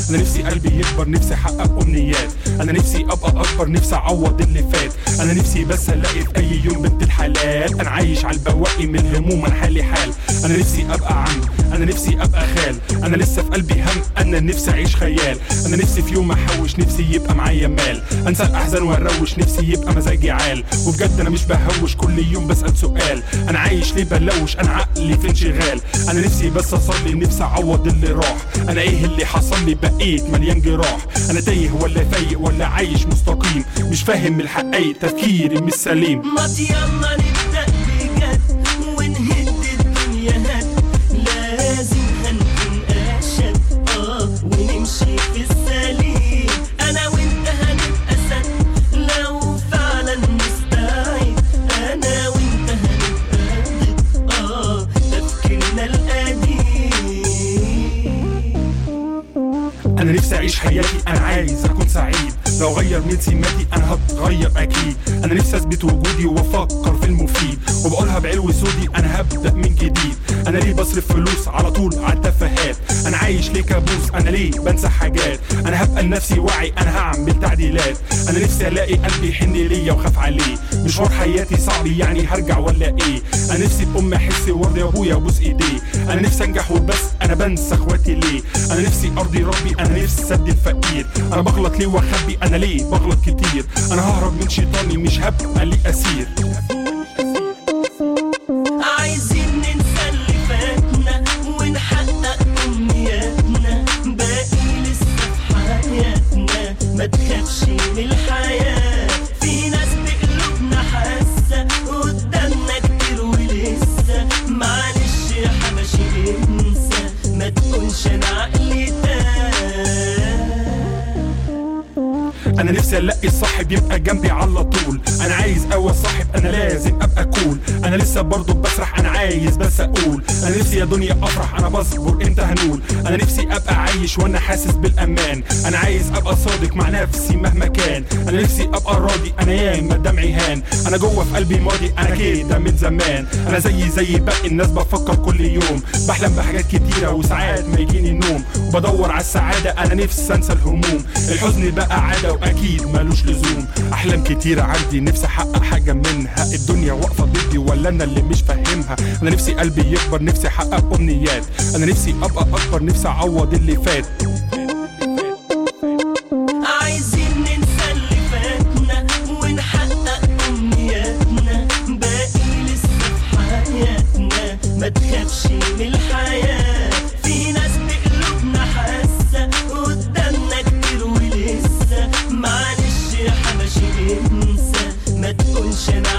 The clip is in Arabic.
انا نفسي قلبي يكبر، نفسي احقق امنيات، انا نفسي ابقى اكبر، نفسي اعوض اللي فات، انا نفسي بس الاقي في اي يوم بنت الحلال، انا عايش على البواقي من الهموم، انا حالي حال، انا نفسي ابقى عم، انا نفسي ابقى خال، انا لسه في قلبي هم، انا نفسي اعيش خيال، انا نفسي في يوم احوش، نفسي يبقى معايا مال، انسى الاحزان واروش، نفسي يبقى مزاجي عال، وبجد انا مش بهوش، كل يوم بسأل سؤال، انا عايش ليه بلوش، انا عقلي في انشغال، انا نفسي بس اصلي، نفسي اعوض اللي راح، انا ايه اللي حصل لي، بقيت مليان جراح، انا تايه ولا فايق ولا عايش مستقيم، مش فاهم الحقايق، تفكيري مش سليم. ما يلا نبدأ بجد ونهد الدنيا هد، لازم هنكون أشد ونمشي في السليم، أنا وأنت هنبقى سد لو فعلا نستعيد، أنا وأنت هنبقى ضد تفكيرنا القديم. انا نفسي اعيش حياتي، انا عايز اكون سعيد، لو غير من سماتي انا هتغير اكيد، انا نفسي اثبت وجودي وافكر في المفيد، وبقولها بعلو صوتي انا هبدا من جديد، انا ليه بصرف فلوس على طول على التفاهات، انا عايش ليه كابوس، انا ليه بنسى حاجات، انا هبقى لنفسي واعي، انا هعمل تعديلات، انا نفسي الاقي قلبي يحن ليا وخاف عليه، مشوار حياتي صعب يعني هرجع ولا ايه، انا نفسي بامي احس وارضي ابويا وابوس ايديه، انا نفسي انجح وبس انا بنسى اخواتي ليه، انا نفسي ارضي ربي، انا نفسي ادي الفقير، انا بغلط ليه واخبي، انا ليه بغلط كتير، انا ههرب من شيطاني مش هبقى ليه اسير. عايزين ننسى اللي فاتنا ونحقق امنياتنا، باقي لسه في حياتنا، ما تخافش من الحياة، في ناس بقلوبنا حاسة قدامنا كتير ولسه، معلش يا حبشي انسى، ما تكونش انا عقلي انا نفسي الاقي صاحب يبقى جنبي على طول، انا عايز اول صاحب، انا لازم ابقى كول، انا لسه برضو بسرح، انا عايز بس اقول، انا نفسي يا دنيا افرح، انا بصبر امتى هنول، انا نفسي ابقى عايش وانا حاسس بالامان، انا عايز ابقى صادق مع نفسي مهما كان، انا نفسي ابقى راضي، انا ياما دمعي هان، انا جوه في قلبي ماضي، انا كده من زمان، انا زي باقي الناس بفكر كل يوم، بحلم بحاجات كتيره وساعات ما يجيني النوم، وبدور على السعاده، انا نفسي انسى الهموم، الحزن بقى عاده واكيد مالوش لزوم، احلام كتيره عندي نفسي احقق حاجه منها، الدنيا واقفه ضدي ولا انا اللي مش فاهمها، انا نفسي قلبي يكبر، نفسي احقق امنيات، انا نفسي ابقى اكبر، نفسي اعوض اللي فات. عايزين ننسى اللي فاتنا ونحقق امنياتنا، باقي لسه في حياتنا، ما تخافش من الحياة، في ناس بقلوبنا حاسة قدامنا كتير ولسه، معلش يا حبشي انسى، ما تكونش انا